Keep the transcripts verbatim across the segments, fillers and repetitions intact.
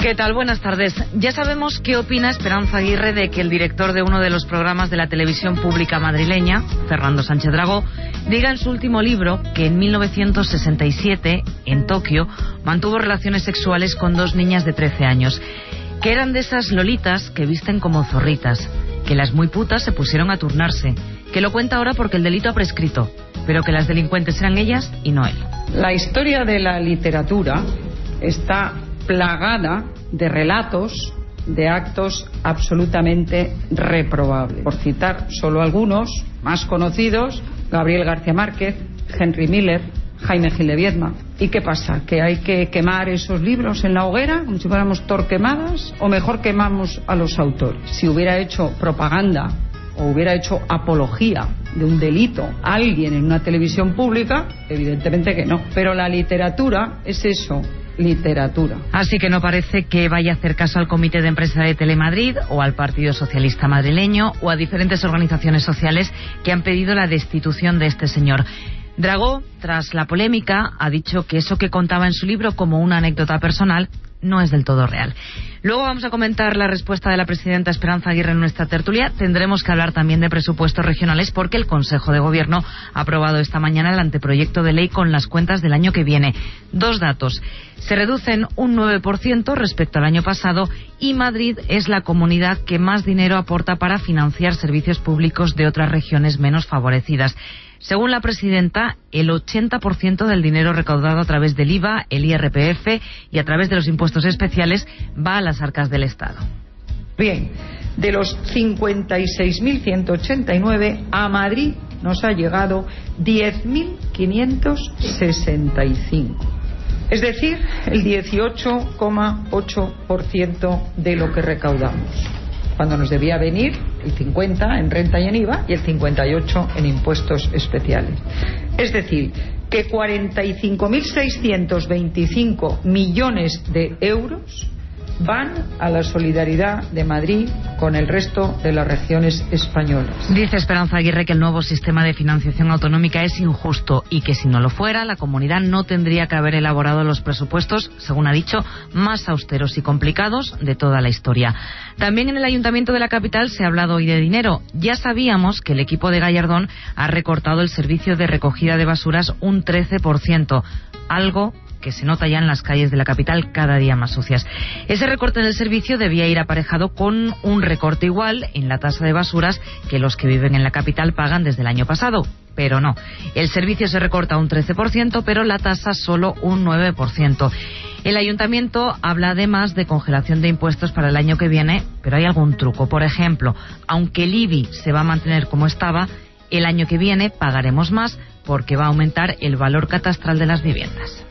¿Qué tal? Buenas tardes. Ya sabemos qué opina Esperanza Aguirre de que el director de uno de los programas de la televisión pública madrileña, Fernando Sánchez Dragó, diga en su último libro que en mil novecientos sesenta y siete, en Tokio, mantuvo relaciones sexuales con dos niñas de trece años, que eran de esas lolitas que visten como zorritas, que las muy putas se pusieron a turnarse, que lo cuenta ahora porque el delito ha prescrito, pero que las delincuentes eran ellas y no él. La historia de la literatura está plagada de relatos de actos absolutamente reprobables. Por citar solo algunos más conocidos: Gabriel García Márquez, Henry Miller, Jaime Gil de Viedma. ¿Y qué pasa? ¿Que hay que quemar esos libros en la hoguera como si fuéramos torquemadas? ¿O mejor quemamos a los autores? Si hubiera hecho propaganda o hubiera hecho apología de un delito a alguien en una televisión pública, evidentemente que no. Pero la literatura es eso, literatura. Así que no parece que vaya a hacer caso al Comité de Empresa de Telemadrid o al Partido Socialista Madrileño o a diferentes organizaciones sociales que han pedido la destitución de este señor. Dragó, tras la polémica, ha dicho que eso que contaba en su libro como una anécdota personal no es del todo real. Luego vamos a comentar la respuesta de la presidenta Esperanza Aguirre en nuestra tertulia. Tendremos que hablar también de presupuestos regionales porque el Consejo de Gobierno ha aprobado esta mañana el anteproyecto de ley con las cuentas del año que viene. Dos datos. Se reducen un nueve por ciento respecto al año pasado y Madrid es la comunidad que más dinero aporta para financiar servicios públicos de otras regiones menos favorecidas. Según la presidenta, el ochenta por ciento del dinero recaudado a través del I V A, el I R P F y a través de los impuestos especiales va a las arcas del Estado. Bien, de los cincuenta y seis mil ciento ochenta y nueve, a Madrid nos ha llegado diez mil quinientos sesenta y cinco. Es decir, el dieciocho coma ocho por ciento de lo que recaudamos, cuando nos debía venir el cincuenta en renta y en I V A y el cincuenta y ocho en impuestos especiales. Es decir, que cuarenta y cinco mil seiscientos veinticinco millones de euros van a la solidaridad de Madrid con el resto de las regiones españolas. Dice Esperanza Aguirre que el nuevo sistema de financiación autonómica es injusto y que si no lo fuera, la comunidad no tendría que haber elaborado los presupuestos, según ha dicho, más austeros y complicados de toda la historia. También en el Ayuntamiento de la capital se ha hablado hoy de dinero. Ya sabíamos que el equipo de Gallardón ha recortado el servicio de recogida de basuras un trece por ciento, algo que se nota ya en las calles de la capital cada día más sucias. Ese recorte en el servicio debía ir aparejado con un recorte igual en la tasa de basuras que los que viven en la capital pagan desde el año pasado. Pero no. El servicio se recorta un trece por ciento, pero la tasa solo un nueve por ciento. El ayuntamiento habla además de congelación de impuestos para el año que viene, pero hay algún truco. Por ejemplo, aunque el I B I se va a mantener como estaba, el año que viene pagaremos más porque va a aumentar el valor catastral de las viviendas.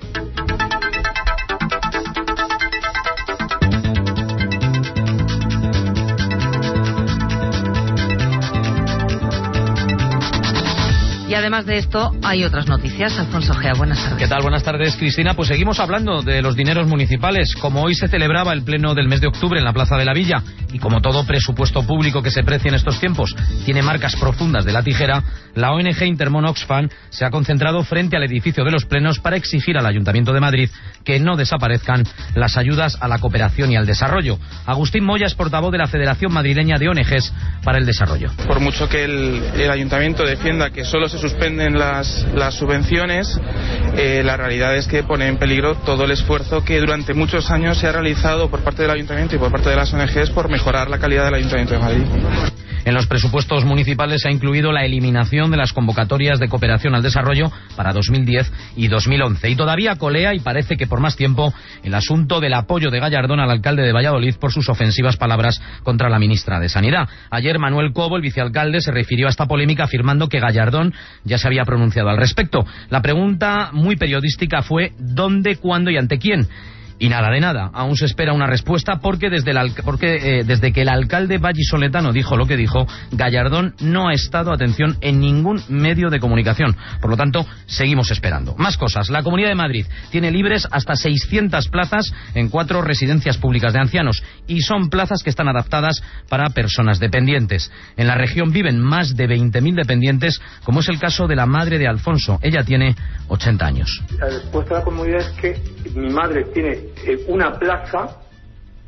Y además de esto, hay otras noticias. Alfonso Gea, buenas tardes. ¿Qué tal? Buenas tardes, Cristina. Pues seguimos hablando de los dineros municipales. Como hoy se celebraba el pleno del mes de octubre en la Plaza de la Villa, y como todo presupuesto público que se precie en estos tiempos tiene marcas profundas de la tijera, la O N G Intermon Oxfam se ha concentrado frente al edificio de los plenos para exigir al Ayuntamiento de Madrid que no desaparezcan las ayudas a la cooperación y al desarrollo. Agustín Moya es portavoz de la Federación Madrileña de O N Ges para el Desarrollo. Por mucho que el, el Ayuntamiento defienda que solo se suspenden las, las subvenciones, eh, la realidad es que pone en peligro todo el esfuerzo que durante muchos años se ha realizado por parte del Ayuntamiento y por parte de las O N Ges por mejorar la calidad del Ayuntamiento de Madrid. En los presupuestos municipales se ha incluido la eliminación de las convocatorias de cooperación al desarrollo para dos mil diez y dos mil once. Y todavía colea, y parece que por más tiempo, el asunto del apoyo de Gallardón al alcalde de Valladolid por sus ofensivas palabras contra la ministra de Sanidad. Ayer Manuel Cobo, el vicealcalde, se refirió a esta polémica afirmando que Gallardón ya se había pronunciado al respecto. La pregunta muy periodística fue ¿dónde, cuándo y ante quién? Y nada de nada, aún se espera una respuesta porque desde, el, porque, eh, desde que el alcalde vallisoletano dijo lo que dijo, Gallardón no ha estado, atención, en ningún medio de comunicación. Por lo tanto, seguimos esperando. Más cosas. La Comunidad de Madrid tiene libres hasta seiscientas plazas en cuatro residencias públicas de ancianos y son plazas que están adaptadas para personas dependientes. En la región viven más de veinte mil dependientes, como es el caso de la madre de Alfonso. Ella tiene ochenta años. La respuesta de la comunidad es que mi madre tiene una plaza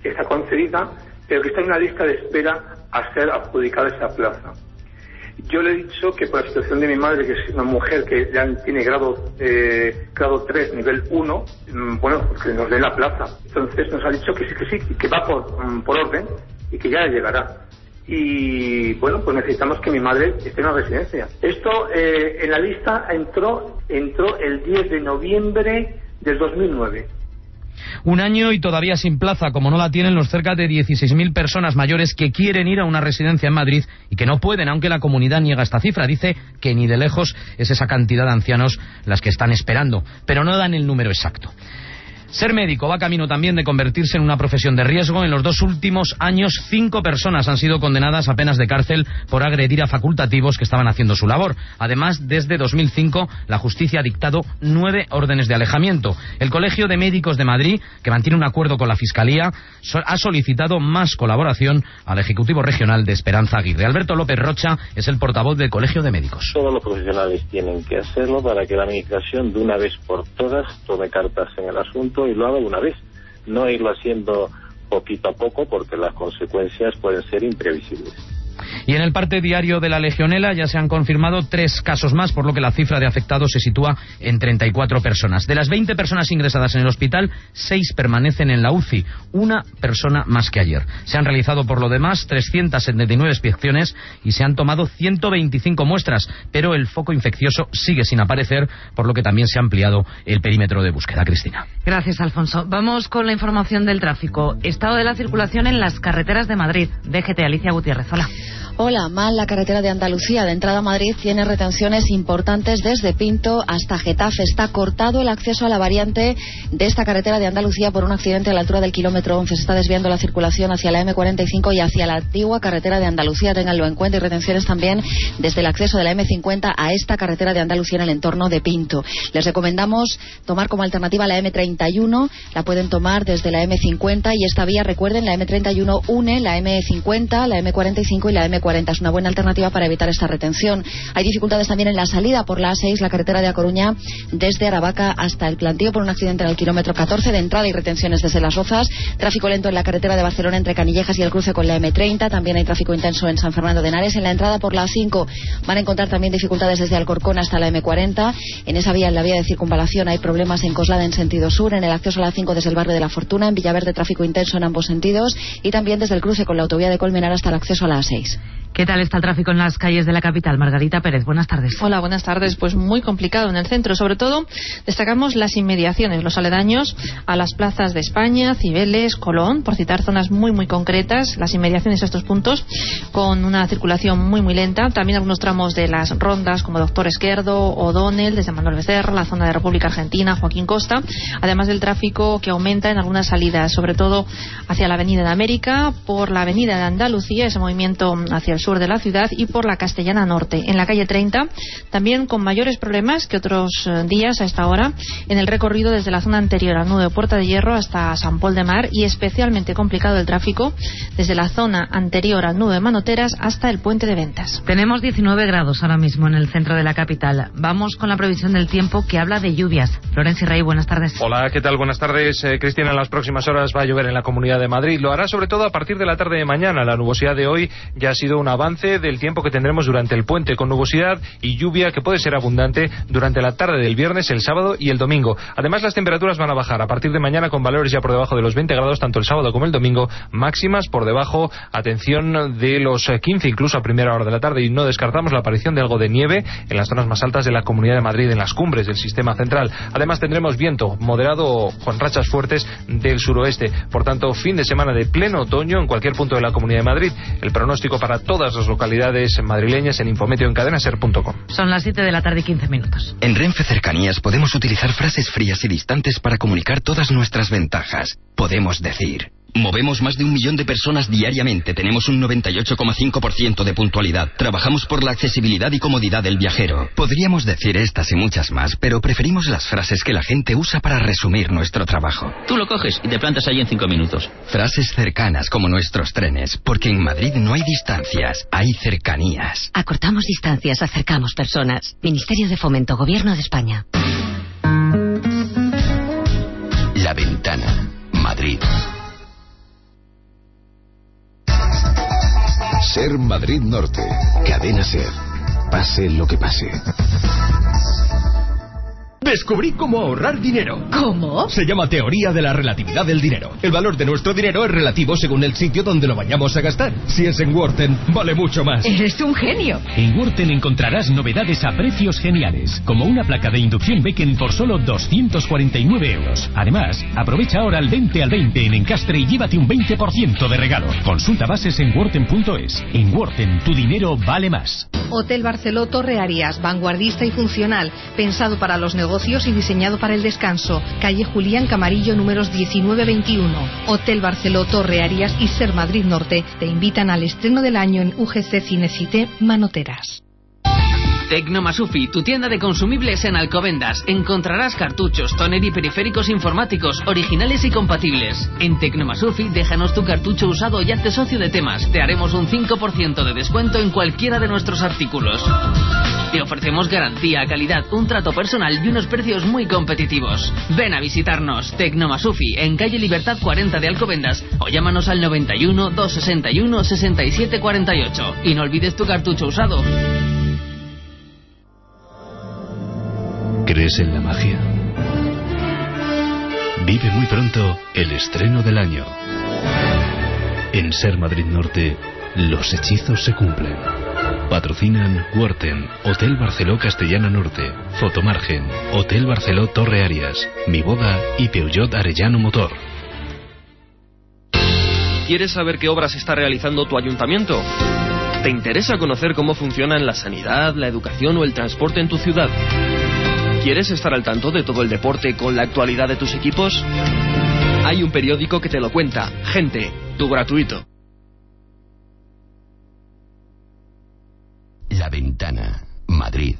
está concedida, pero que está en una lista de espera a ser adjudicada esa plaza. Yo le he dicho que por la situación de mi madre, que es una mujer que ya tiene grado eh, grado tres, nivel uno, bueno, que nos dé la plaza. Entonces nos ha dicho que sí, que sí, que va por, por orden y que ya llegará. Y bueno, pues necesitamos que mi madre esté en una residencia. Esto eh, en la lista entró entró el diez de noviembre del dos mil nueve. Un año y todavía sin plaza, como no la tienen los cerca de dieciséis mil personas mayores que quieren ir a una residencia en Madrid y que no pueden, aunque la comunidad niega esta cifra. Dice que ni de lejos es esa cantidad de ancianos las que están esperando, pero no dan el número exacto. Ser médico va camino también de convertirse en una profesión de riesgo. En los dos últimos años, cinco personas han sido condenadas a penas de cárcel por agredir a facultativos que estaban haciendo su labor. Además, desde dos mil cinco, la justicia ha dictado nueve órdenes de alejamiento. El Colegio de Médicos de Madrid, que mantiene un acuerdo con la Fiscalía, ha solicitado más colaboración al Ejecutivo Regional de Esperanza Aguirre. Alberto López Rocha es el portavoz del Colegio de Médicos. Todos los profesionales tienen que hacerlo para que la Administración, de una vez por todas, tome cartas en el asunto y lo haga de una vez, no irlo haciendo poquito a poco, porque las consecuencias pueden ser imprevisibles. Y en el parte diario de la legionela ya se han confirmado tres casos más, por lo que la cifra de afectados se sitúa en treinta y cuatro personas. De las veinte personas ingresadas en el hospital, seis permanecen en la U C I, una persona más que ayer. Se han realizado por lo demás trescientas setenta y nueve inspecciones y se han tomado ciento veinticinco muestras, pero el foco infeccioso sigue sin aparecer, por lo que también se ha ampliado el perímetro de búsqueda. Cristina. Gracias, Alfonso. Vamos con la información del tráfico. Estado de la circulación en las carreteras de Madrid. D G T, Alicia Gutiérrez. Hola. Hola, mal la carretera de Andalucía. De entrada a Madrid tiene retenciones importantes desde Pinto hasta Getafe. Está cortado el acceso a la variante de esta carretera de Andalucía por un accidente a la altura del kilómetro once. Se está desviando la circulación hacia la eme cuarenta y cinco y hacia la antigua carretera de Andalucía. Ténganlo en cuenta. Y retenciones también desde el acceso de la eme cincuenta a esta carretera de Andalucía en el entorno de Pinto. Les recomendamos tomar como alternativa la eme treinta y uno. La pueden tomar desde la eme cincuenta y esta vía, recuerden, la eme treinta y uno une la eme cincuenta, la eme cuarenta y cinco y la eme cuarenta. Es una buena alternativa para evitar esta retención. Hay dificultades también en la salida por la A seis, la carretera de A Coruña, desde Aravaca hasta el Plantío por un accidente en el kilómetro catorce. De entrada y retenciones desde Las Rozas. Tráfico lento en la carretera de Barcelona entre Canillejas y el cruce con la eme treinta. También hay tráfico intenso en San Fernando de Henares. En la entrada por la A cinco van a encontrar también dificultades desde Alcorcón hasta la eme cuarenta. En esa vía, en la vía de circunvalación, hay problemas en Coslada en sentido sur. En el acceso a la A cinco desde el barrio de la Fortuna. En Villaverde, tráfico intenso en ambos sentidos. Y también desde el cruce con la autovía de Colmenar hasta el acceso a la A seis. ¿Qué tal está el tráfico en las calles de la capital? Margarita Pérez, buenas tardes. Hola, buenas tardes. Pues muy complicado en el centro. Sobre todo destacamos las inmediaciones, los aledaños a las plazas de España, Cibeles, Colón, por citar zonas muy muy concretas, las inmediaciones a estos puntos, con una circulación muy muy lenta. También algunos tramos de las rondas como Doctor Esquerdo, O'Donnell, desde Manuel Becerra, la zona de República Argentina, Joaquín Costa, además del tráfico que aumenta en algunas salidas, sobre todo hacia la Avenida de América, por la Avenida de Andalucía, ese movimiento hacia el sur de la ciudad, y por la Castellana Norte. En la calle treinta, también con mayores problemas que otros días a esta hora, en el recorrido desde la zona anterior al nudo de Puerta de Hierro hasta San Pol de Mar, y especialmente complicado el tráfico desde la zona anterior al nudo de Manoteras hasta el Puente de Ventas. Tenemos diecinueve grados ahora mismo en el centro de la capital. Vamos con la previsión del tiempo, que habla de lluvias. Florencia Rey, buenas tardes. Hola, ¿qué tal? Buenas tardes. Eh, Cristina, en las próximas horas va a llover en la Comunidad de Madrid. Lo hará sobre todo a partir de la tarde de mañana. La nubosidad de hoy ya ha sido un avance del tiempo que tendremos durante el puente, con nubosidad y lluvia que puede ser abundante durante la tarde del viernes, el sábado y el domingo. Además, las temperaturas van a bajar a partir de mañana, con valores ya por debajo de los veinte grados tanto el sábado como el domingo, máximas por debajo, atención, de los quince incluso a primera hora de la tarde, y no descartamos la aparición de algo de nieve en las zonas más altas de la Comunidad de Madrid, en las cumbres del sistema central. Además, tendremos viento moderado con rachas fuertes del suroeste. Por tanto, fin de semana de pleno otoño en cualquier punto de la Comunidad de Madrid. El pronóstico para todas las localidades madrileñas en Infometeo en cadenaser punto com. Son las siete de la tarde y quince minutos. En Renfe Cercanías podemos utilizar frases frías y distantes para comunicar todas nuestras ventajas. Podemos decir: movemos más de un millón de personas diariamente, tenemos un noventa y ocho coma cinco por ciento de puntualidad, trabajamos por la accesibilidad y comodidad del viajero. Podríamos decir estas y muchas más, pero preferimos las frases que la gente usa para resumir nuestro trabajo. Tú lo coges y te plantas ahí en cinco minutos. Frases cercanas como nuestros trenes, porque en Madrid no hay distancias, hay cercanías. Acortamos distancias, acercamos personas. Ministerio de Fomento, Gobierno de España. La Ventana, Madrid. Ser Madrid Norte. Cadena Ser. Pase lo que pase. Descubrí cómo ahorrar dinero. ¿Cómo? Se llama teoría de la relatividad del dinero. El valor de nuestro dinero es relativo según el sitio donde lo vayamos a gastar. Si es en Worten, vale mucho más. Eres un genio. En Worten encontrarás novedades a precios geniales, como una placa de inducción Becken por solo doscientos cuarenta y nueve euros. Además, aprovecha ahora el veinte al veinte en Encastre y llévate un veinte por ciento de regalo. Consulta bases en worten punto es. En Worten, tu dinero vale más. Hotel Barceló Torre Arias, vanguardista y funcional, pensado para los negocios y diseñado para el descanso. Calle Julián Camarillo, números diecinueve veintiuno. Hotel Barceló Torre Arias y Ser Madrid Norte te invitan al estreno del año en U G C Cinecité Manoteras. Tecnomasufi, tu tienda de consumibles en Alcobendas. Encontrarás cartuchos, tóner y periféricos informáticos, originales y compatibles. En Tecnomasufi, déjanos tu cartucho usado y hazte socio de Temas. Te haremos un cinco por ciento de descuento en cualquiera de nuestros artículos. Te ofrecemos garantía, calidad, un trato personal y unos precios muy competitivos. Ven a visitarnos. Tecnomasufi, en calle Libertad cuarenta de Alcobendas, o llámanos al noventa y uno, doscientos sesenta y uno, sesenta y siete cuarenta y ocho. Y no olvides tu cartucho usado. ¿Crees en la magia? Vive muy pronto el estreno del año. En Ser Madrid Norte, los hechizos se cumplen. Patrocinan Worten, Hotel Barceló Castellana Norte, Fotomargen, Hotel Barceló Torre Arias, Mi Boda y Peugeot Arellano Motor. ¿Quieres saber qué obras está realizando tu ayuntamiento? ¿Te interesa conocer cómo funcionan la sanidad, la educación o el transporte en tu ciudad? ¿Quieres estar al tanto de todo el deporte con la actualidad de tus equipos? Hay un periódico que te lo cuenta. Gente, tu gratuito. La Ventana, Madrid.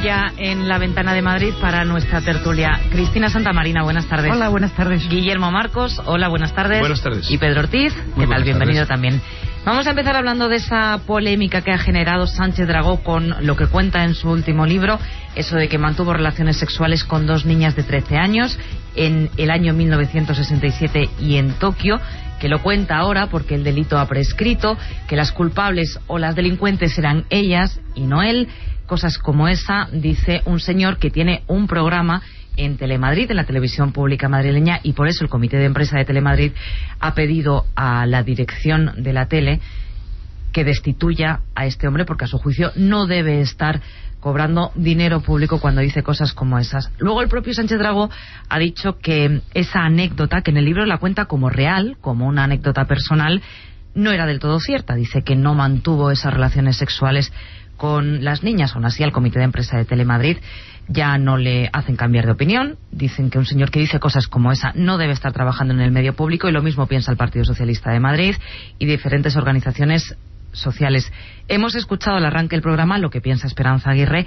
ya en la ventana de Madrid para nuestra tertulia. Cristina Santamarina, buenas tardes. Hola, buenas tardes. Guillermo Marcos, hola, buenas tardes. Buenas tardes. Y Pedro Ortiz, ¿qué tal? Bienvenido también. Vamos a empezar hablando de esa polémica que ha generado Sánchez Dragó con lo que cuenta en su último libro, eso de que mantuvo relaciones sexuales con dos niñas de trece años en el año mil novecientos sesenta y siete y en Tokio, que lo cuenta ahora porque el delito ha prescrito, que las culpables o las delincuentes eran ellas y no él. Cosas como esa, dice un señor que tiene un programa en Telemadrid, en la televisión pública madrileña, y por eso el comité de empresa de Telemadrid ha pedido a la dirección de la tele que destituya a este hombre, porque a su juicio no debe estar cobrando dinero público cuando dice cosas como esas. Luego el propio Sánchez Dragó ha dicho que esa anécdota, que en el libro la cuenta como real, como una anécdota personal, no era del todo cierta. Dice que no mantuvo esas relaciones sexuales con las niñas. Aún así, al comité de empresa de Telemadrid ya no le hacen cambiar de opinión. Dicen que un señor que dice cosas como esa no debe estar trabajando en el medio público, y lo mismo piensa el Partido Socialista de Madrid y diferentes organizaciones sociales. Hemos escuchado al arranque del programa lo que piensa Esperanza Aguirre,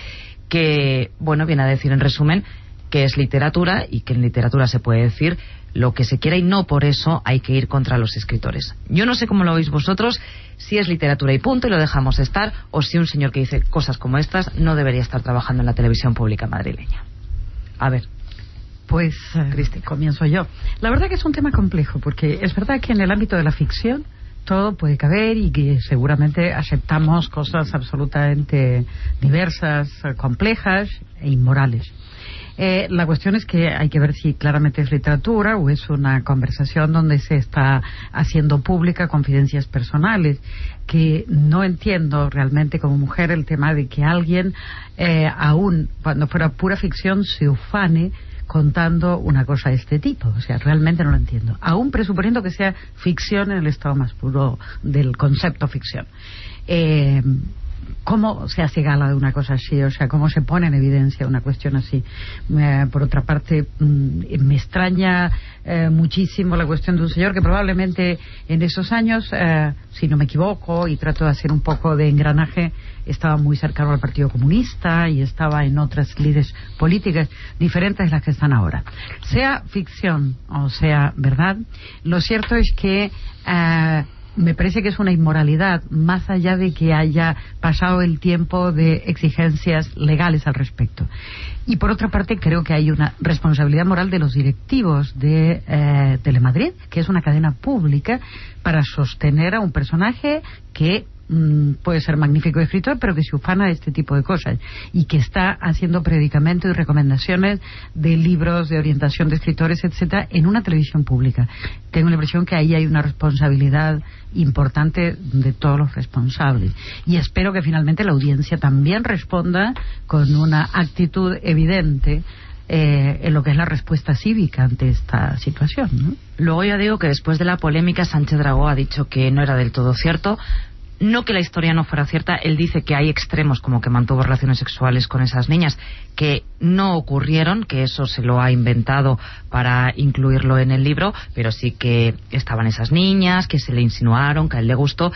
que, bueno, viene a decir en resumen que es literatura y que en literatura se puede decir lo que se quiera y no por eso hay que ir contra los escritores. Yo no sé cómo lo veis vosotros, si es literatura y punto y lo dejamos estar, o si un señor que dice cosas como estas no debería estar trabajando en la televisión pública madrileña. A ver. Pues, uh, comienzo yo. La verdad que es un tema complejo, porque es verdad que en el ámbito de la ficción todo puede caber y que seguramente aceptamos cosas absolutamente diversas, complejas e inmorales. Eh, la cuestión es que hay que ver si claramente es literatura o es una conversación donde se está haciendo pública confidencias personales, que no entiendo realmente como mujer el tema de que alguien, eh, aún cuando fuera pura ficción, se ufane contando una cosa de este tipo. O sea, realmente no lo entiendo, aún presuponiendo que sea ficción en el estado más puro del concepto ficción. Eh, ¿Cómo se hace gala de una cosa así? O sea, ¿cómo se pone en evidencia una cuestión así? Eh, por otra parte, mm, me extraña eh, muchísimo la cuestión de un señor que probablemente en esos años, eh, si no me equivoco, y trato de hacer un poco de engranaje, estaba muy cercano al Partido Comunista y estaba en otras líderes políticas diferentes de las que están ahora. Sea ficción o sea verdad, lo cierto es que Eh, me parece que es una inmoralidad, más allá de que haya pasado el tiempo de exigencias legales al respecto. Y por otra parte, creo que hay una responsabilidad moral de los directivos de eh, Telemadrid, que es una cadena pública, para sostener a un personaje que mm, puede ser magnífico escritor, pero que se ufana de este tipo de cosas y que está haciendo predicamento y recomendaciones de libros de orientación de escritores, etcétera, en una televisión pública. Tengo la impresión que ahí hay una responsabilidad importante de todos los responsables, y espero que finalmente la audiencia también responda con una actitud evidente eh, en lo que es la respuesta cívica ante esta situación, ¿no? Luego ya digo que después de la polémica, Sánchez Dragó ha dicho que no era del todo cierto. No que la historia no fuera cierta, él dice que hay extremos como que mantuvo relaciones sexuales con esas niñas que no ocurrieron, que eso se lo ha inventado para incluirlo en el libro, pero sí que estaban esas niñas, que se le insinuaron, que a él le gustó.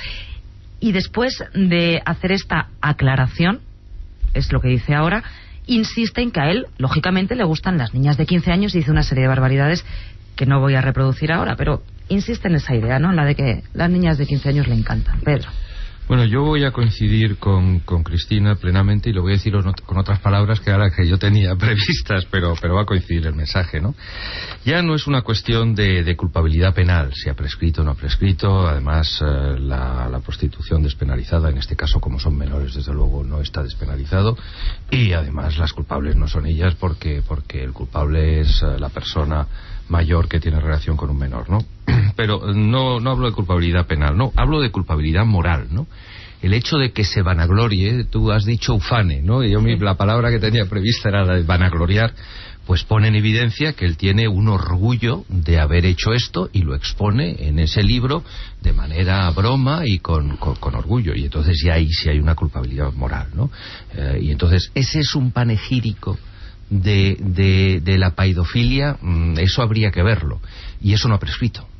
Y después de hacer esta aclaración, es lo que dice ahora, insiste en que a él, lógicamente, le gustan las niñas de quince años y dice una serie de barbaridades que no voy a reproducir ahora, pero insiste en esa idea, ¿no? En la de que las niñas de quince años le encantan. Pedro. Bueno, yo voy a coincidir con, con Cristina plenamente, y lo voy a decir con otras palabras que ahora que yo tenía previstas, pero, pero va a coincidir el mensaje, ¿no? Ya no es una cuestión de, de culpabilidad penal, si ha prescrito o no ha prescrito. Además, eh, la, la prostitución despenalizada, en este caso como son menores, desde luego no está despenalizado, y además las culpables no son ellas, porque, porque el culpable es eh, la persona mayor que tiene relación con un menor, ¿no? Pero no, no hablo de culpabilidad penal, no, hablo de culpabilidad moral, ¿no? El hecho de que se vanaglorie, tú has dicho ufane, ¿no? Y yo mi, la palabra que tenía prevista era la de vanagloriar, pues pone en evidencia que él tiene un orgullo de haber hecho esto y lo expone en ese libro de manera broma y con, con, con orgullo, y entonces ya ahí sí hay una culpabilidad moral, ¿no? Eh, y entonces ese es un panegírico de, de, de la paidofilia, eso habría que verlo, y eso no ha prescrito,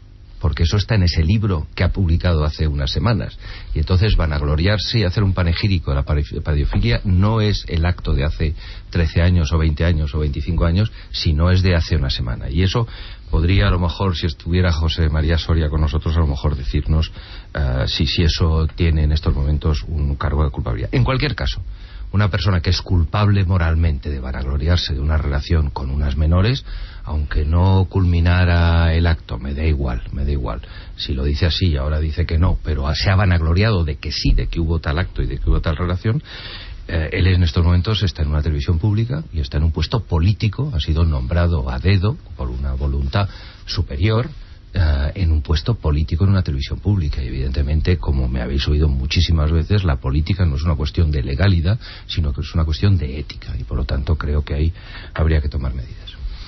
porque eso está en ese libro que ha publicado hace unas semanas. Y entonces vanagloriarse y hacer un panegírico de la pedofilia no es el acto de hace trece años o veinte años o veinticinco años, sino es de hace una semana. Y eso podría, a lo mejor, si estuviera José María Soria con nosotros, a lo mejor decirnos uh, si, si eso tiene en estos momentos un cargo de culpabilidad. En cualquier caso, una persona que es culpable moralmente de vanagloriarse de una relación con unas menores, aunque no culminara el acto, me da igual, me da igual. Si lo dice así y ahora dice que no, pero se ha vanagloriado de que sí, de que hubo tal acto y de que hubo tal relación, eh, él en estos momentos está en una televisión pública y está en un puesto político, ha sido nombrado a dedo por una voluntad superior, Uh, en un puesto político en una televisión pública. Y evidentemente, como me habéis oído muchísimas veces, la política no es una cuestión de legalidad, sino que es una cuestión de ética, y por lo tanto creo que ahí habría que tomar medidas.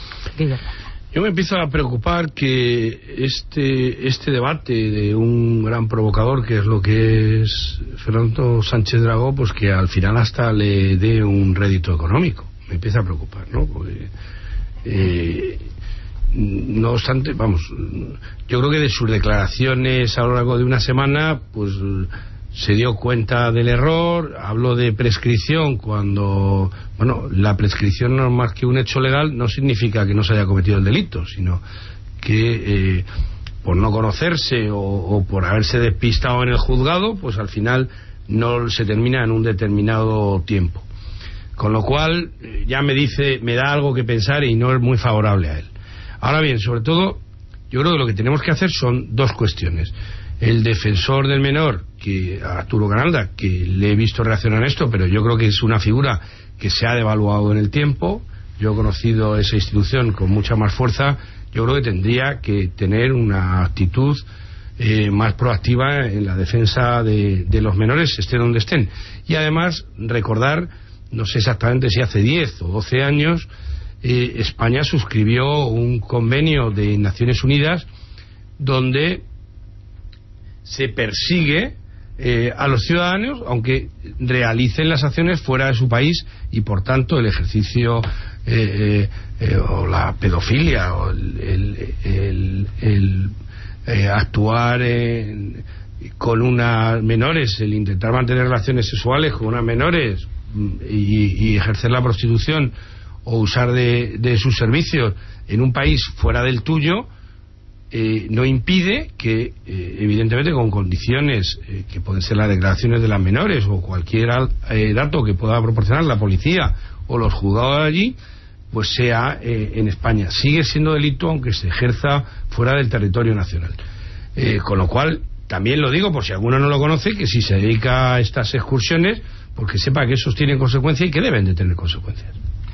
Yo me empiezo a preocupar que este este debate de un gran provocador, que es lo que es Fernando Sánchez Dragó, pues que al final hasta le dé un rédito económico. Me empieza a preocupar, ¿no? Porque eh, no obstante, vamos, yo creo que de sus declaraciones a lo largo de una semana, pues se dio cuenta del error, habló de prescripción cuando, bueno, la prescripción no es más que un hecho legal, no significa que no se haya cometido el delito, sino que eh, por no conocerse o, o por haberse despistado en el juzgado, pues al final no se termina en un determinado tiempo. Con lo cual, ya me dice, me da algo que pensar y no es muy favorable a él. Ahora bien, sobre todo, yo creo que lo que tenemos que hacer son dos cuestiones. El defensor del menor, que Arturo Ganalda, que le he visto reaccionar a esto, pero yo creo que es una figura que se ha devaluado en el tiempo. Yo he conocido esa institución con mucha más fuerza. Yo creo que tendría que tener una actitud eh, más proactiva en la defensa de, de los menores, estén donde estén. Y además, recordar, no sé exactamente si hace diez o doce años, Eh, España suscribió un convenio de Naciones Unidas donde se persigue eh, a los ciudadanos aunque realicen las acciones fuera de su país, y por tanto el ejercicio eh, eh, o la pedofilia o el, el, el, el eh, actuar en, con unas menores, el intentar mantener relaciones sexuales con unas menores y, y ejercer la prostitución o usar de, de sus servicios en un país fuera del tuyo, eh, no impide que, eh, evidentemente, con condiciones eh, que pueden ser las declaraciones de las menores o cualquier eh, dato que pueda proporcionar la policía o los juzgados de allí, pues sea eh, en España. Sigue siendo delito aunque se ejerza fuera del territorio nacional. Eh, con lo cual, también lo digo por si alguno no lo conoce, que si se dedica a estas excursiones, porque sepa que esos tienen consecuencias y que deben de tener consecuencias.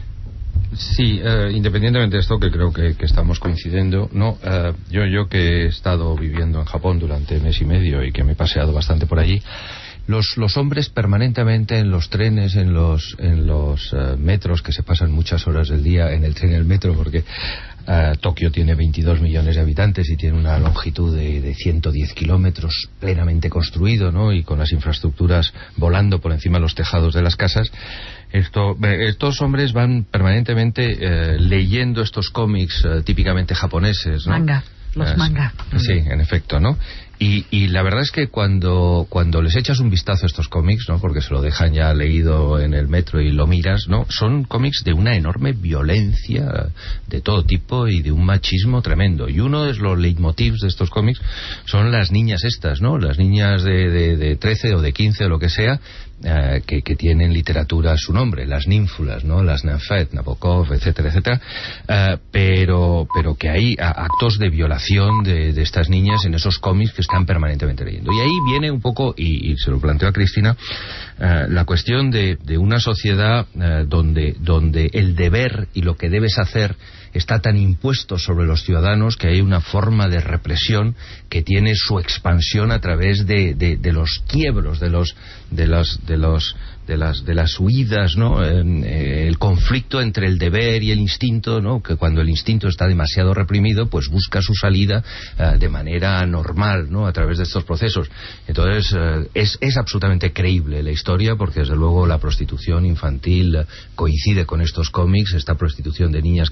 Sí, eh, independientemente de esto, que creo que, que estamos coincidiendo, no, eh, yo, yo que he estado viviendo en Japón durante mes y medio y que me he paseado bastante por allí, los, los hombres permanentemente en los trenes, en los, en los uh, metros, que se pasan muchas horas del día en el tren y el metro, porque Uh, Tokio tiene veintidós millones de habitantes y tiene una longitud de, de ciento diez kilómetros, plenamente construido, ¿no? Y con las infraestructuras volando por encima de los tejados de las casas. Esto, estos hombres van permanentemente eh, leyendo estos cómics eh, típicamente japoneses, ¿no? Manga, los eh, manga. Sí, en efecto, ¿no? Y, y la verdad es que cuando, cuando les echas un vistazo a estos cómics, ¿no? Porque se lo dejan ya leído en el metro y lo miras, ¿no? Son cómics de una enorme violencia de todo tipo y de un machismo tremendo. Y uno de los leitmotivs de estos cómics son las niñas estas, ¿no? Las niñas de, de, de trece o de quince o lo que sea, eh, que, que tienen literatura a su nombre, las ninfulas, ¿no? Las Nafet, Nabokov, etcétera, etcétera. Eh, pero, pero que hay actos de violación de, de estas niñas en esos cómics que están permanentemente leyendo. Y ahí viene un poco, y, y se lo planteo a Cristina, eh, la cuestión de, de una sociedad eh, donde, donde el deber y lo que debes hacer está tan impuesto sobre los ciudadanos que hay una forma de represión que tiene su expansión a través de, de, de los quiebros, de los de los de los de las de las huidas, ¿no? Eh, el conflicto entre el deber y el instinto, ¿no? Que cuando el instinto está demasiado reprimido, pues busca su salida eh, de manera normal, ¿no? A través de estos procesos. Entonces eh, es es absolutamente creíble la historia, porque desde luego la prostitución infantil eh, coincide con estos cómics, esta prostitución de niñas que se visten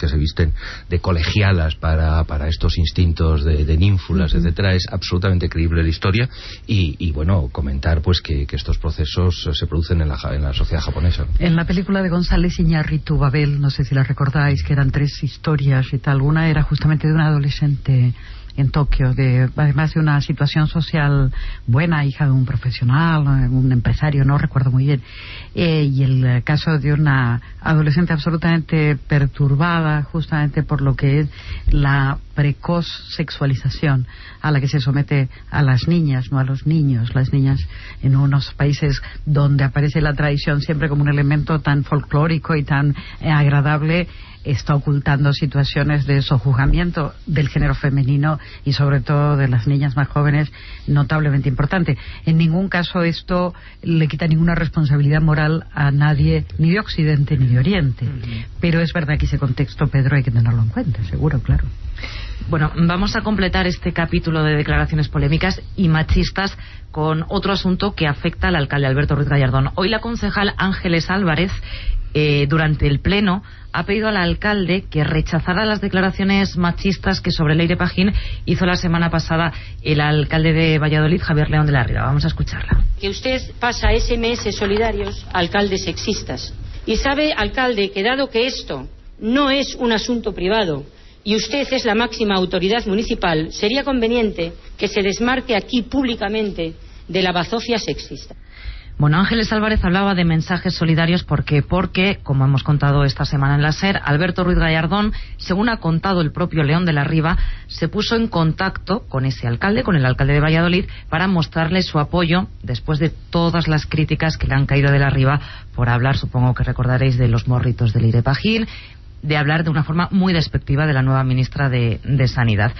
sirven de colegialas para, para estos instintos de, de ninfulas, uh-huh. etcétera. Es absolutamente creíble la historia y, y bueno, comentar pues que, que estos procesos se producen en la, en la sociedad japonesa. En la película de González Iñárritu, Babel, no sé si la recordáis, que eran tres historias y tal. Una era justamente de una adolescente en Tokio, de, además de una situación social buena, hija de un profesional, un empresario, no recuerdo muy bien, eh, y el caso de una adolescente absolutamente perturbada justamente por lo que es la precoz sexualización a la que se somete a las niñas, no a los niños. Las niñas, en unos países donde aparece la tradición siempre como un elemento tan folclórico y tan eh, agradable, está ocultando situaciones de sojuzgamiento del género femenino y sobre todo de las niñas más jóvenes notablemente importante. En ningún caso esto le quita ninguna responsabilidad moral a nadie, ni de Occidente ni de Oriente. Uh-huh. Pero es verdad que ese contexto, Pedro, hay que tenerlo en cuenta, seguro, claro. Bueno, vamos a completar este capítulo de declaraciones polémicas y machistas con otro asunto que afecta al alcalde Alberto Ruiz Gallardón. Hoy la concejal Ángeles Álvarez, eh, durante el pleno, ha pedido al alcalde que rechazara las declaraciones machistas que sobre Leire Pajín hizo la semana pasada el alcalde de Valladolid, Javier León de la Riva. Vamos a escucharla. Que usted pasa ese mes solidarios a alcaldes sexistas. Y sabe, alcalde, que dado que esto no es un asunto privado y usted es la máxima autoridad municipal, sería conveniente que se desmarque aquí públicamente de la bazofia sexista. Bueno, Ángeles Álvarez hablaba de mensajes solidarios porque, porque, como hemos contado esta semana en la SER, Alberto Ruiz Gallardón, según ha contado el propio León de la Riva, se puso en contacto con ese alcalde, con el alcalde de Valladolid, para mostrarle su apoyo después de todas las críticas que le han caído de la Riva por hablar, supongo que recordaréis, de los morritos de Leire Pajín, de hablar de una forma muy despectiva de la nueva ministra de, de Sanidad.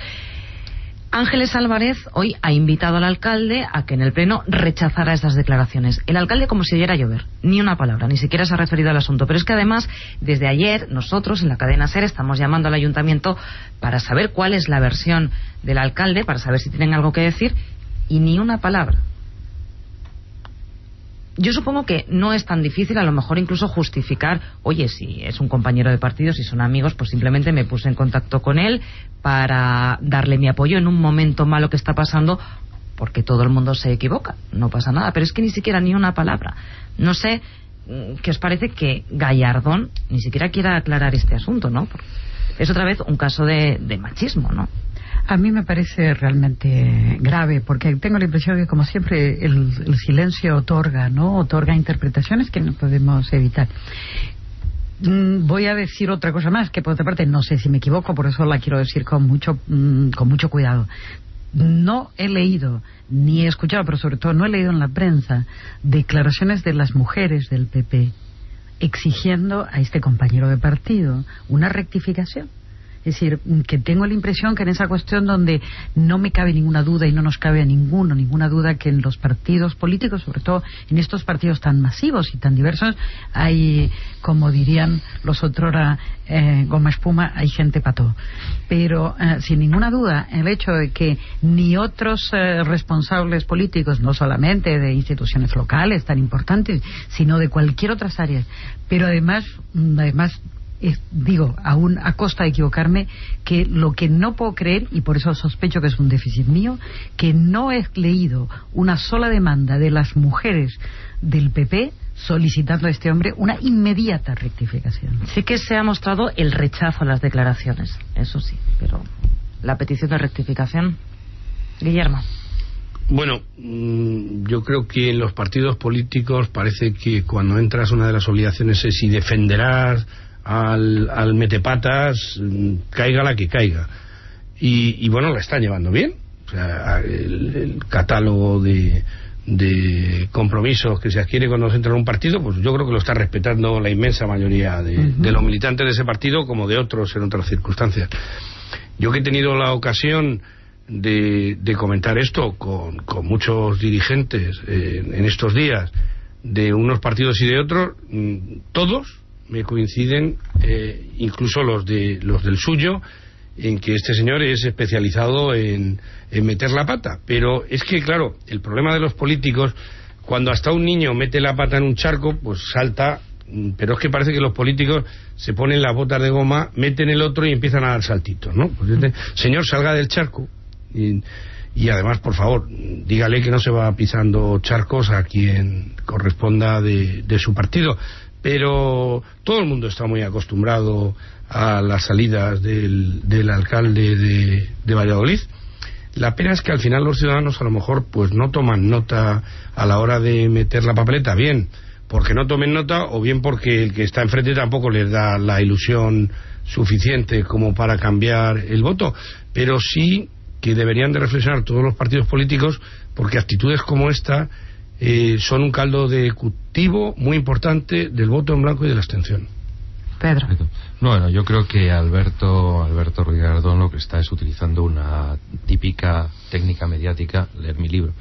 Ángeles Álvarez hoy ha invitado al alcalde a que en el pleno rechazara estas declaraciones. El alcalde como si oyera llover, ni una palabra, ni siquiera se ha referido al asunto. Pero es que además, desde ayer, nosotros en la cadena SER estamos llamando al ayuntamiento para saber cuál es la versión del alcalde, para saber si tienen algo que decir, y ni una palabra. Yo supongo que no es tan difícil, a lo mejor incluso justificar, oye, si es un compañero de partido, si son amigos, pues simplemente me puse en contacto con él para darle mi apoyo en un momento malo que está pasando, porque todo el mundo se equivoca, no pasa nada, pero es que ni siquiera ni una palabra. No sé qué os parece que Gallardón ni siquiera quiera aclarar este asunto, ¿no? Es otra vez un caso de, de machismo, ¿no? A mí me parece realmente grave, porque tengo la impresión que, como siempre, el, el silencio otorga, ¿no? Otorga interpretaciones que no podemos evitar. Mm, voy a decir otra cosa más, que por otra parte no sé si me equivoco, por eso la quiero decir con mucho, mm, con mucho cuidado. No he leído, ni he escuchado, pero sobre todo no he leído en la prensa, declaraciones de las mujeres del P P exigiendo a este compañero de partido una rectificación. Es decir, que tengo la impresión que en esa cuestión donde no me cabe ninguna duda y no nos cabe a ninguno, ninguna duda que en los partidos políticos, sobre todo en estos partidos tan masivos y tan diversos, hay, como dirían los otrora, eh, goma espuma, hay gente para todo. Pero eh, sin ninguna duda, el hecho de que ni otros eh, responsables políticos, no solamente de instituciones locales tan importantes, sino de cualquier otras áreas, pero además, además Es, digo, aún a costa de equivocarme, que lo que no puedo creer, y por eso sospecho que es un déficit mío, que no he leído una sola demanda de las mujeres del P P solicitando a este hombre una inmediata rectificación. Sí que se ha mostrado el rechazo a las declaraciones, eso sí, pero la petición de rectificación, Guillermo. Bueno, yo creo que en los partidos políticos parece que cuando entras, una de las obligaciones es si defenderás al, al metepatas, caiga la que caiga, y, y bueno, la están llevando bien. O sea, el, el catálogo de, de compromisos que se adquiere cuando se entra en un partido, pues yo creo que lo está respetando la inmensa mayoría de, uh-huh. de los militantes de ese partido, como de otros en otras circunstancias. Yo que he tenido la ocasión de, de comentar esto con, con muchos dirigentes eh, en estos días, de unos partidos y de otros, todos me coinciden, eh, incluso los de los del suyo, en que este señor es especializado en, en meter la pata. Pero es que, claro, el problema de los políticos, cuando hasta un niño mete la pata en un charco, pues salta pero es que parece que los políticos se ponen las botas de goma, meten el otro y empiezan a dar saltitos, ¿no? Pues este, señor, salga del charco y, y además, por favor, dígale que no se va pisando charcos a quien corresponda de, de su partido. Pero todo el mundo está muy acostumbrado a las salidas del, del alcalde de, de Valladolid. La pena es que al final los ciudadanos a lo mejor pues no toman nota a la hora de meter la papeleta, bien porque no tomen nota o bien porque el que está enfrente tampoco les da la ilusión suficiente como para cambiar el voto, pero sí que deberían de reflexionar todos los partidos políticos, porque actitudes como esta eh, son un caldo de cultivo muy importante del voto en blanco y de la abstención. Pedro. Bueno, yo creo que Alberto Alberto Ruiz Gallardón lo que está es utilizando una típica técnica mediática, leer mi libro,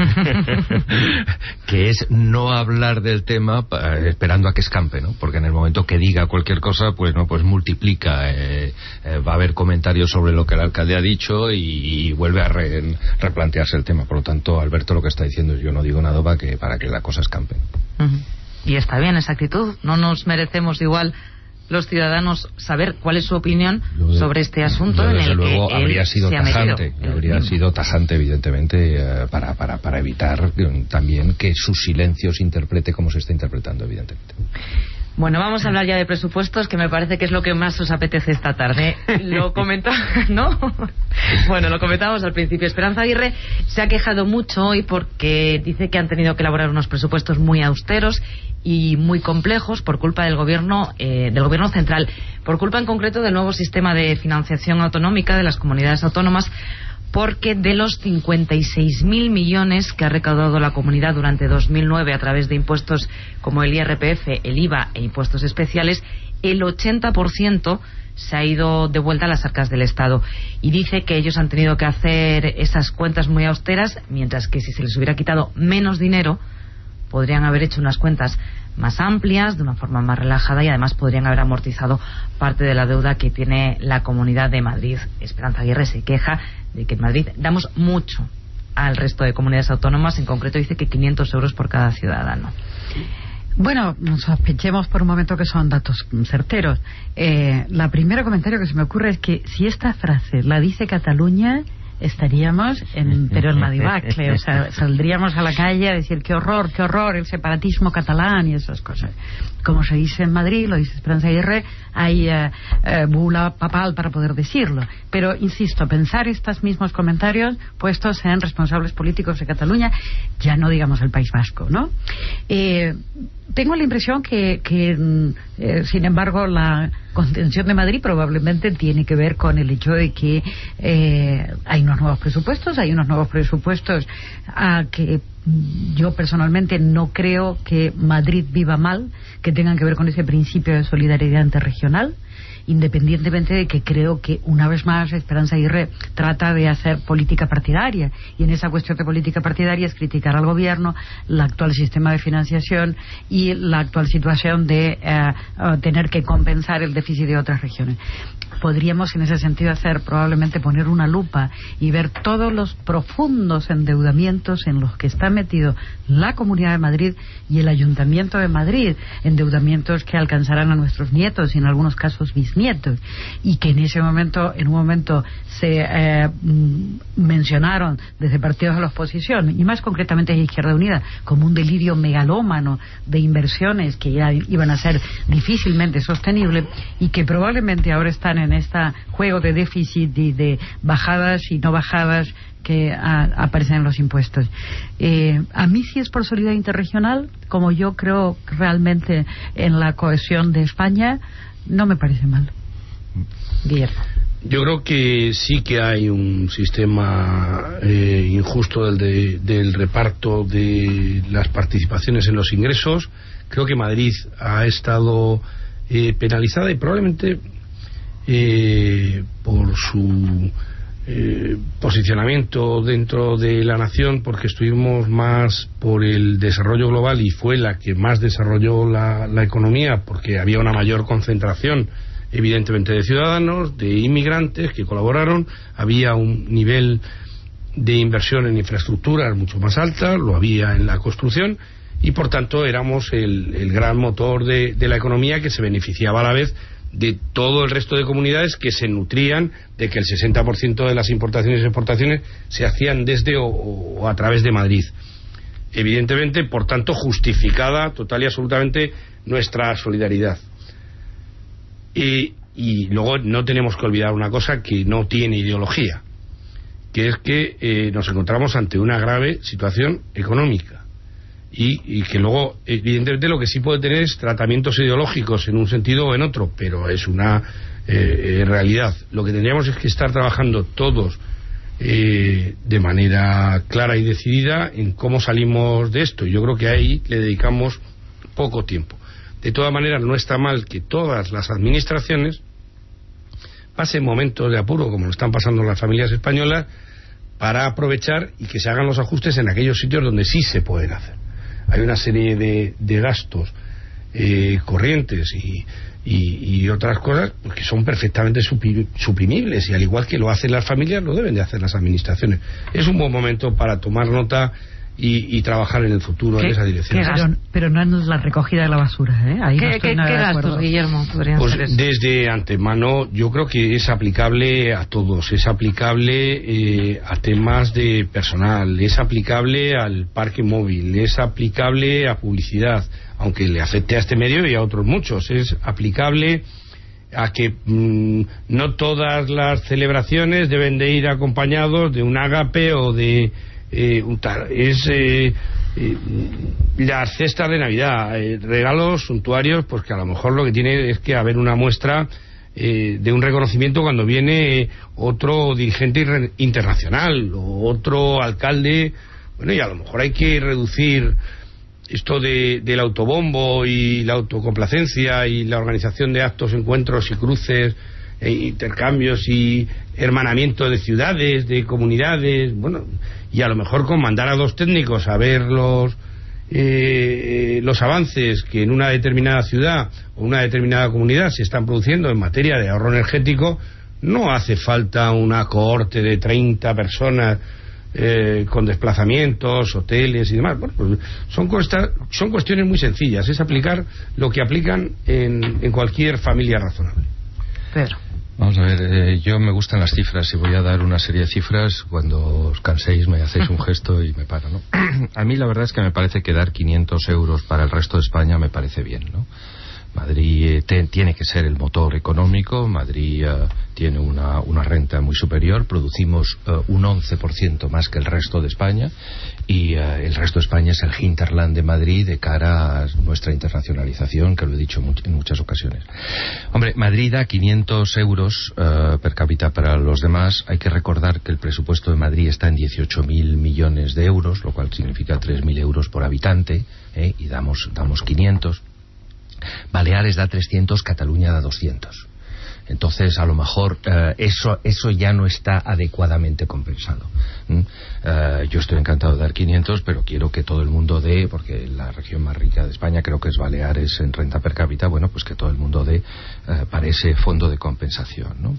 que es no hablar del tema esperando a que escampe, ¿no? Porque en el momento que diga cualquier cosa, pues no, pues multiplica, eh, eh, va a haber comentarios sobre lo que el alcalde ha dicho y, y vuelve a re, replantearse el tema. Por lo tanto, Alberto lo que está diciendo es yo no digo nada para que para que la cosa escampe. Uh-huh. Y está bien esa actitud. No nos merecemos igual los ciudadanos saber cuál es su opinión de, sobre este asunto en el luego que habría él sido se tajante, ha habría metido. sido tajante evidentemente eh, para, para, para evitar eh, también que su silencio se interprete como se está interpretando evidentemente. Bueno, vamos a hablar ya de presupuestos, que me parece que es lo que más os apetece esta tarde. Lo comentamos, ¿no? Bueno, lo comentábamos al principio. Esperanza Aguirre se ha quejado mucho hoy porque dice que han tenido que elaborar unos presupuestos muy austeros y muy complejos por culpa del gobierno eh, del gobierno central, por culpa en concreto del nuevo sistema de financiación autonómica de las comunidades autónomas, porque de los cincuenta y seis mil millones que ha recaudado la comunidad durante dos mil nueve a través de impuestos como el I R P F, el I V A e impuestos especiales, el ochenta por ciento se ha ido de vuelta a las arcas del Estado. Y dice que ellos han tenido que hacer esas cuentas muy austeras, mientras que si se les hubiera quitado menos dinero, podrían haber hecho unas cuentas más amplias, de una forma más relajada, y además podrían haber amortizado parte de la deuda que tiene la Comunidad de Madrid. Esperanza Aguirre se queja de que en Madrid damos mucho al resto de comunidades autónomas, en concreto dice que quinientos euros por cada ciudadano. Bueno, sospechemos por un momento que son datos certeros. Eh, la primera comentario que se me ocurre es que si esta frase la dice Cataluña, estaríamos en, pero en la debacle, o sea, saldríamos a la calle a decir qué horror, qué horror, el separatismo catalán y esas cosas. Como se dice en Madrid, lo dice Esperanza Aguirre, hay uh, uh, bula papal para poder decirlo. Pero, insisto, pensar estos mismos comentarios puestos en responsables políticos de Cataluña, ya no digamos el País Vasco, ¿no? Eh, tengo la impresión que, que eh, sin embargo, la contención de Madrid probablemente tiene que ver con el hecho de que eh, hay unos nuevos presupuestos, hay unos nuevos presupuestos a que yo personalmente no creo que Madrid viva mal, que tengan que ver con ese principio de solidaridad interregional, independientemente de que creo que una vez más Esperanza Aguirre trata de hacer política partidaria, y en esa cuestión de política partidaria es criticar al gobierno, el actual sistema de financiación y la actual situación de eh, tener que compensar el déficit de otras regiones. Podríamos en ese sentido hacer probablemente poner una lupa y ver todos los profundos endeudamientos en los que está metido la Comunidad de Madrid y el Ayuntamiento de Madrid, endeudamientos que alcanzarán a nuestros nietos y en algunos casos bisnietos, y que en ese momento, en un momento se eh, mencionaron desde partidos de la oposición y más concretamente de Izquierda Unida como un delirio megalómano de inversiones que ya iban a ser difícilmente sostenibles y que probablemente ahora están en este juego de déficit y de bajadas y no bajadas que a, aparecen en los impuestos. Eh, a mí sí es por solidaridad interregional, como yo creo realmente en la cohesión de España, no me parece mal. Guillermo. Yo creo que sí que hay un sistema eh, injusto del, de, del reparto de las participaciones en los ingresos. Creo que Madrid ha estado eh, penalizada y probablemente eh, por su eh, posicionamiento dentro de la nación, porque estuvimos más por el desarrollo global y fue la que más desarrolló la, la economía, porque había una mayor concentración evidentemente de ciudadanos, de inmigrantes que colaboraron, había un nivel de inversión en infraestructuras mucho más alta, lo había en la construcción, y por tanto éramos el, el gran motor de, de la economía, que se beneficiaba a la vez de todo el resto de comunidades que se nutrían de que el sesenta por ciento de las importaciones y exportaciones se hacían desde o, o a través de Madrid. Evidentemente, por tanto, justificada total y absolutamente nuestra solidaridad. Y, y luego no tenemos que olvidar una cosa que no tiene ideología, que es que eh, nos encontramos ante una grave situación económica y, y que luego, evidentemente, lo que sí puede tener es tratamientos ideológicos en un sentido o en otro, pero es una eh, realidad. Lo que tendríamos es que estar trabajando todos Eh, de manera clara y decidida en cómo salimos de esto. Yo creo que ahí le dedicamos poco tiempo. De todas maneras, no está mal que todas las administraciones pasen momentos de apuro, como lo están pasando las familias españolas, para aprovechar y que se hagan los ajustes en aquellos sitios donde sí se pueden hacer. Hay una serie de, de gastos eh, corrientes y Y, y otras cosas que son perfectamente suprimibles, y al igual que lo hacen las familias, lo deben de hacer las administraciones. Es un buen momento para tomar nota y, y trabajar en el futuro en esa dirección. Pero, pero no en la recogida de la basura, ¿eh? Ahí ¿Qué, no estoy qué, nada ¿qué de gastos, acuerdo. Guillermo, podrían Pues ser eso? desde antemano yo creo que es aplicable a todos, es aplicable eh, a temas de personal, es aplicable al parque móvil, es aplicable a publicidad, aunque le afecte a este medio y a otros muchos, es aplicable a que mmm, no todas las celebraciones deben de ir acompañados de un ágape o de eh, un tar, es eh, eh, las cestas de Navidad, eh, regalos suntuarios, pues que a lo mejor lo que tiene es que haber una muestra eh, de un reconocimiento cuando viene otro dirigente internacional o otro alcalde. Bueno, y a lo mejor hay que reducir esto de, del autobombo y la autocomplacencia y la organización de actos, encuentros y cruces, e intercambios y hermanamiento de ciudades, de comunidades, bueno, y a lo mejor con mandar a dos técnicos a ver los eh, los avances que en una determinada ciudad o una determinada comunidad se están produciendo en materia de ahorro energético. No hace falta una cohorte de treinta personas Eh, con desplazamientos, hoteles y demás. Bueno, pues son, cuesta, son cuestiones muy sencillas, es aplicar lo que aplican en, en cualquier familia razonable. Pedro. Vamos a ver, eh, yo me gustan las cifras y voy a dar una serie de cifras. Cuando os canséis me hacéis un gesto y me paro, ¿no? A mí la verdad es que me parece que dar quinientos euros para el resto de España me parece bien, ¿no? Madrid eh, te, tiene que ser el motor económico. Madrid eh, tiene una, una renta muy superior, producimos eh, un once por ciento más que el resto de España, y eh, el resto de España es el hinterland de Madrid de cara a nuestra internacionalización, que lo he dicho en muchas ocasiones. Hombre, Madrid da quinientos euros eh, per cápita para los demás. Hay que recordar que el presupuesto de Madrid está en dieciocho mil millones de euros, lo cual significa tres mil euros por habitante, eh, y damos, damos quinientos. Baleares da trescientos, Cataluña da doscientos. Entonces, a lo mejor eh, eso eso ya no está adecuadamente compensado. ¿Mm? Eh, yo estoy encantado de dar quinientos, pero quiero que todo el mundo dé, porque la región más rica de España creo que es Baleares en renta per cápita, bueno, pues que todo el mundo dé eh, para ese fondo de compensación, ¿no?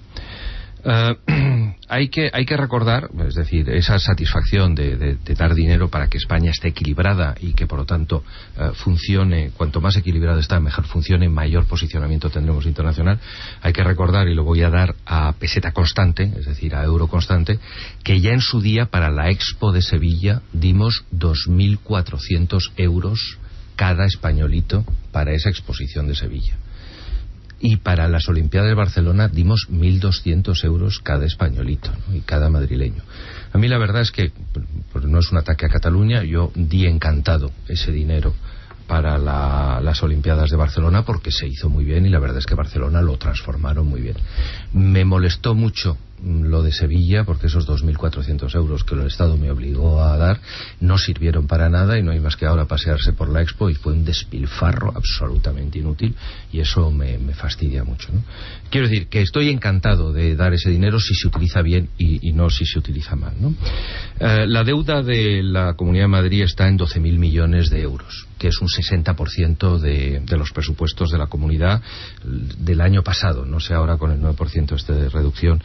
Uh, hay que hay que recordar, es decir, esa satisfacción de, de, de dar dinero para que España esté equilibrada y que por lo tanto uh, funcione. Cuanto más equilibrada está, mejor funcione, mayor posicionamiento tendremos internacional. Hay que recordar, y lo voy a dar a peseta constante, es decir, a euro constante, que ya en su día para la Expo de Sevilla dimos dos mil cuatrocientos euros cada españolito para esa exposición de Sevilla. Y para las Olimpiadas de Barcelona dimos mil doscientos euros cada españolito, ¿no? Y cada madrileño. A mí la verdad es que, pues no es un ataque a Cataluña, yo di encantado ese dinero para la, las Olimpiadas de Barcelona, porque se hizo muy bien y la verdad es que Barcelona lo transformaron muy bien. Me molestó mucho lo de Sevilla, porque esos dos mil cuatrocientos euros que el Estado me obligó a dar no sirvieron para nada, y no hay más que ahora pasearse por la Expo, y fue un despilfarro absolutamente inútil, y eso me, me fastidia mucho, ¿no? Quiero decir que estoy encantado de dar ese dinero si se utiliza bien y, y no si se utiliza mal, ¿no? Eh, la deuda de la Comunidad de Madrid está en doce mil millones de euros, que es un sesenta por ciento de, de los presupuestos de la comunidad del año pasado, no sé ahora con el nueve por ciento este de reducción en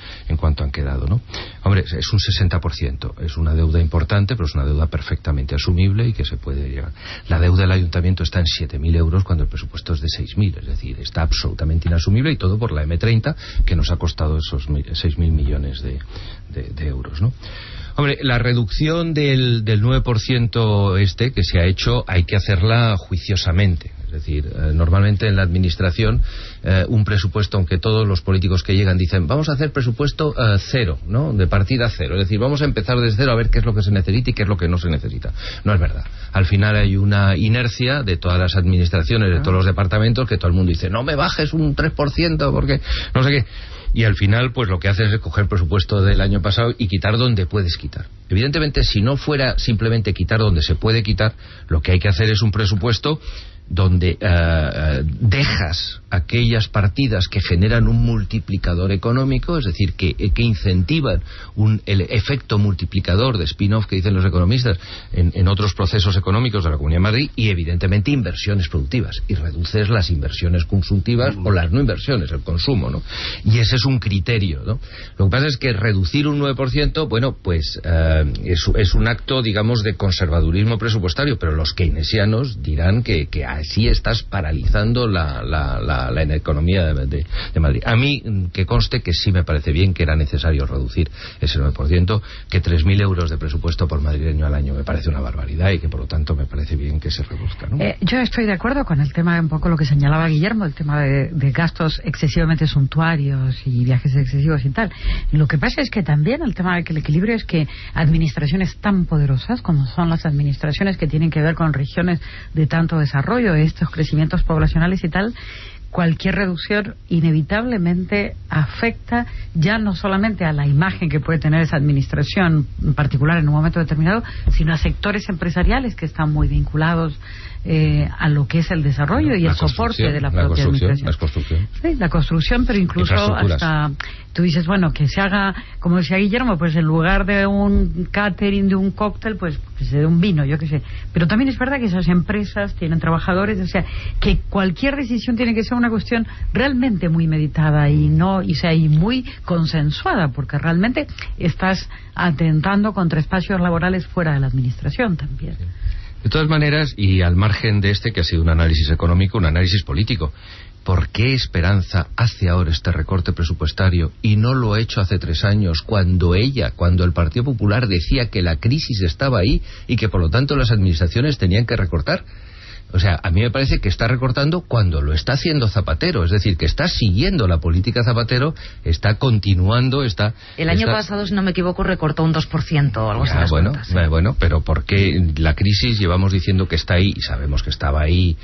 cuánto han quedado, ¿no? Hombre, es un sesenta por ciento, es una deuda importante, pero es una deuda perfectamente asumible y que se puede llegar. La deuda del ayuntamiento está en siete mil euros cuando el presupuesto es de seis mil, es decir, está absolutamente inasumible, y todo por la eme treinta, que nos ha costado esos seis mil millones de, de, de euros, ¿no? Hombre, la reducción del, del nueve por ciento este que se ha hecho hay que hacerla juiciosamente. Es decir, eh, normalmente en la administración eh, un presupuesto, aunque todos los políticos que llegan dicen vamos a hacer presupuesto eh, cero, ¿no? De partida cero. Es decir, vamos a empezar desde cero a ver qué es lo que se necesita y qué es lo que no se necesita. No es verdad. Al final hay una inercia de todas las administraciones, de todos los departamentos, que todo el mundo dice no me bajes un tres por ciento porque no sé qué. Y al final, pues lo que haces es coger el presupuesto del año pasado y quitar donde puedes quitar. Evidentemente, si no fuera simplemente quitar donde se puede quitar, lo que hay que hacer es un presupuesto donde uh, dejas aquellas partidas que generan un multiplicador económico, es decir, que, que incentivan un, el efecto multiplicador de spin-off que dicen los economistas en, en otros procesos económicos de la Comunidad de Madrid, y evidentemente inversiones productivas, y reduces las inversiones consultivas o las no inversiones, el consumo, ¿no? Y ese es un criterio, ¿no? Lo que pasa es que reducir un nueve por ciento, bueno, pues uh, es, es un acto, digamos, de conservadurismo presupuestario, pero los keynesianos dirán que, que así estás paralizando la, la, la, la economía de, de, de Madrid. A mí, que conste que sí me parece bien que era necesario reducir ese nueve por ciento, que tres mil euros de presupuesto por madrileño al año me parece una barbaridad y que por lo tanto me parece bien que se reduzca, ¿no? Eh, yo estoy de acuerdo con el tema, un poco lo que señalaba Guillermo, el tema de, de gastos excesivamente suntuarios y viajes excesivos y tal. Lo que pasa es que también el tema del equilibrio es que administraciones tan poderosas como son las administraciones que tienen que ver con regiones de tanto desarrollo, estos crecimientos poblacionales y tal, cualquier reducción inevitablemente afecta ya no solamente a la imagen que puede tener esa administración en particular en un momento determinado, sino a sectores empresariales que están muy vinculados eh, a lo que es el desarrollo bueno, y el soporte de la, la propia administración. La construcción. Sí, la construcción, pero incluso hasta tú dices, bueno, que se haga, como decía Guillermo, pues en lugar de un catering, de un cóctel, pues, pues de un vino, yo qué sé. Pero también es verdad que esas empresas tienen trabajadores, o sea, que cualquier decisión tiene que ser una cuestión realmente muy meditada y no y sea y muy consensuada, porque realmente estás atentando contra espacios laborales fuera de la administración también. De todas maneras, y al margen de este, que ha sido un análisis económico, un análisis político, ¿por qué Esperanza hace ahora este recorte presupuestario y no lo ha hecho hace tres años, cuando ella, cuando el Partido Popular decía que la crisis estaba ahí y que por lo tanto las administraciones tenían que recortar? O sea, a mí me parece que está recortando cuando lo está haciendo Zapatero, es decir, que está siguiendo la política Zapatero, está continuando, está... El año está... pasado, si no me equivoco, recortó un dos por ciento o algo así. Ah, bueno, cuentas, ¿sí? bueno, pero porque la crisis llevamos diciendo que está ahí, y sabemos que estaba ahí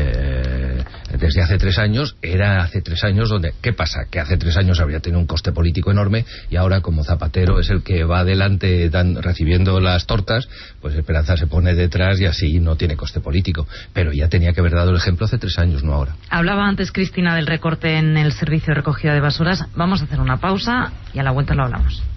eh, desde hace tres años, era hace tres años donde... ¿Qué pasa? Que hace tres años habría tenido un coste político enorme, y ahora como Zapatero es el que va adelante dan, recibiendo las tortas, pues Esperanza se pone detrás y así no tiene coste político. Pero ya tenía que haber dado el ejemplo hace tres años, no ahora. Hablaba antes Cristina del recorte en el servicio de recogida de basuras. Vamos a hacer una pausa y a la vuelta lo hablamos.